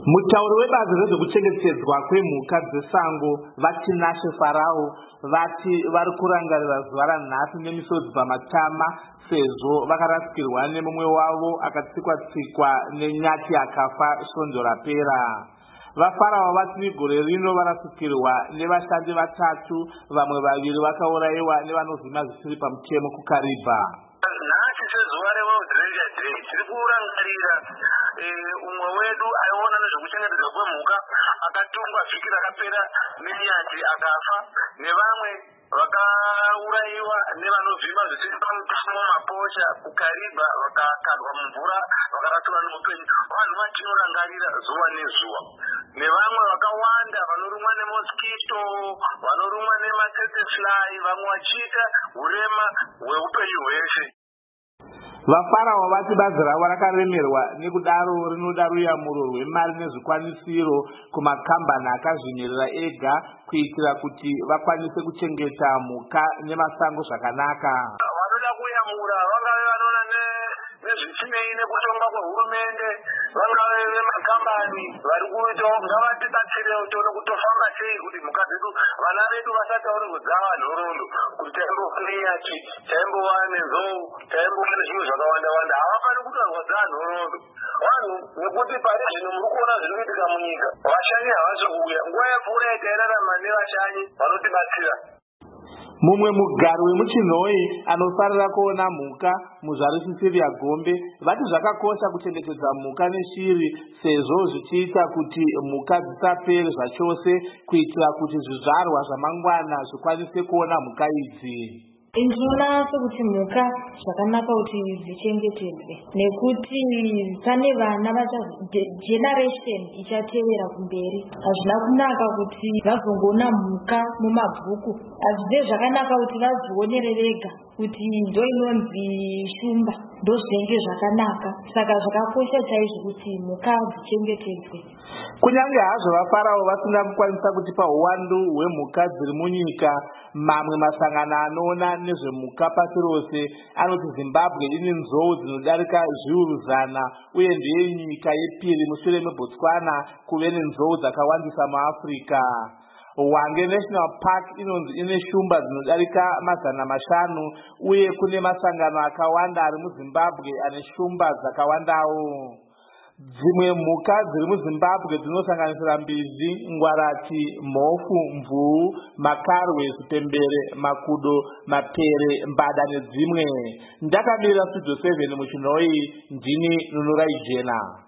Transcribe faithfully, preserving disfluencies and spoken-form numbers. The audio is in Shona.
Mutauri webazi rezvekuchengetedzwa kwemhuka dzesango vatinashe Farao vati vari kurangarira zuva ranhasi nemisodzi pamatama sezvo vakarasikirwa nemumwe wavo akatsikwa-tsikwa nenyati akafa svondo rapera. VaFarao vati migore rino varasikirwa nevashandi vatatu, vamwe vaviri vakaurayiwa nevanovhima zvisiri pamutemo kuKariba. Nhasi sezuva reWorld Ranger Day tiri kurangarira umwe wedu aiona nezvekuchengetedzwa kwemhuka akatungwa vhiki rakapera nenyati akafa, nevamwe vakaurayiwa nevanovhima zvisiri pamutemo maposha kuKariba vakakadwa mumvura vakarasirwa neupenyu. Vanhu vatinorangarira zuva nezuva, nevamwe vakawanda vanorumwa nemosquito, vanorumwa nematsetsefly, vamwe vachiita urema hweupenyu hwese. VaFarao vati bazi ravo rakaremerwa, nekudaro rinoda ruyamuro rwemari nezvikwanisiro kumakambani akazvimirira ega kuitira kuti vakwanise kuchengeta mhuka nemasango zvakanaka. Vanoda kuyamura vangave vanoona nezvisinei nekutongwa kwehurumende, vangave vemakambani vari kuitawo ngavatibatsirewo tione kutofamba sei kuti mhuka dzedu, vana vedu vasataurirwe dzava nhoroondo kuti taimbova nenyati, taimbova nenzou, taimbova nezvinhu zvakawanda-wanda. Havafani kutorwa dzava nhoroondo vanhu, nekuti pari zvino muri kuona zviri kuitika munyika. Vashanyi havasi kuuya, nguva yapfuura yatairarama nevashanyi vanotibatsira. Mumwe mugari wemuChinhoi anofarira kuona mhuka muzvarisisiri yaGombe vati zvakakosha kuchengetedza mhuka neshiri sezvo zvichiita kuti mhuka dzisapere zvachose, kuitira kuti zvizvarwa zvamangwana zvikwanise kuona mhuka idzi. Ndinoona sekuti mhuka zvakanaka kuti dzichengetedzwe, nekuti pane vana generation ichatevera kumberi. Hazvina kunaka kuti vazongoona mhuka mumabhuku, hazvide zvakanaka kuti vazvionere vega kuti ndo inonzi shumba, ndozvinenge zvakanaka. Saka zvakakosha chaizvo kuti mhuka dzichengetedzwe. Kunyange hazvo vaFarao vasina kukwanisa kutipa uwandu hwemhuka dziri munyika, mamwe masangano anoona nezvemhuka pasi rose anoti Zimbabwe ine nzou dzinodarika zviuru zana uye ndiye nyika yepiri mushure meBotswana kuve nenzou dzakawandisa muAfrica. Hwange National Park inonzi ine shumba dzinodarika mazana mashanu uye kune masangano akawanda ari muZimbabwe ane shumba dzakawandawo. Dzimwe mhuka dziri muZimbabwe dzinosanganisira mbizi, ngwarati, mhofu, mvuu, makarwe, zvipembere, makudo, mapere, mbada nedzimwe. Ndakamirira Studio seven muChinhoi, ndini Nunurai Jena.